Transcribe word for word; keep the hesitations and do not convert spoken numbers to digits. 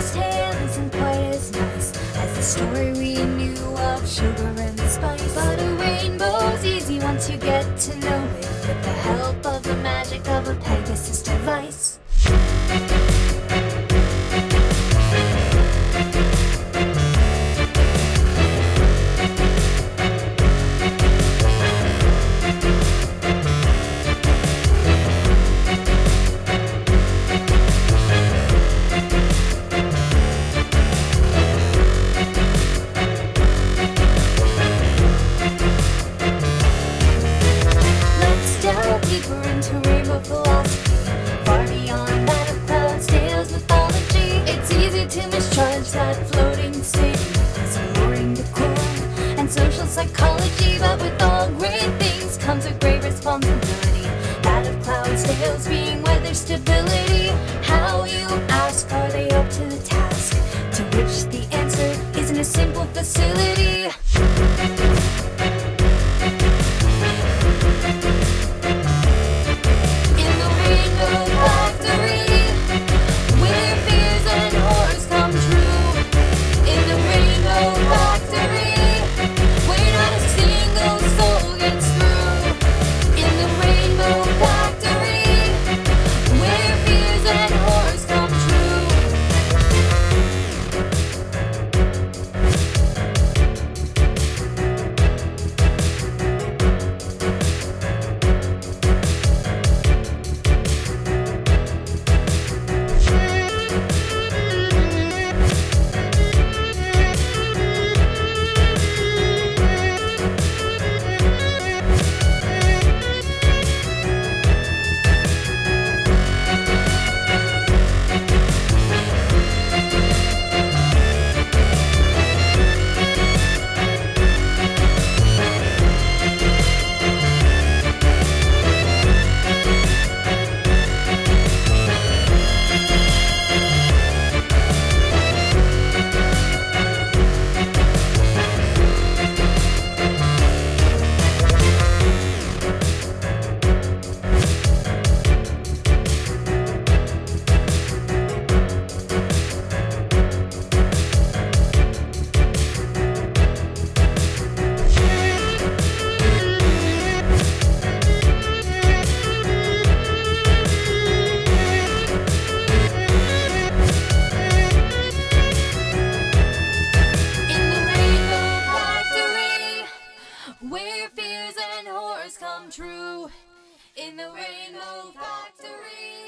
his tale isn't quite as nice as the story we knew of sugar and spice. But a rainbow's easy once you get to know it, with the help of the magic of a Pegasus device. Deeper into rainbow philosophy, far beyond that of Cloud's Tales mythology. It's easy to misjudge that floating state as alluring decorum and social psychology, but with all great things comes a great responsibility, that of Cloud's Tales being weather stability. How, you ask, are they up to the task? To which the answer isn't a simple facility. Where fears and horrors come true in the Rainbow Factory.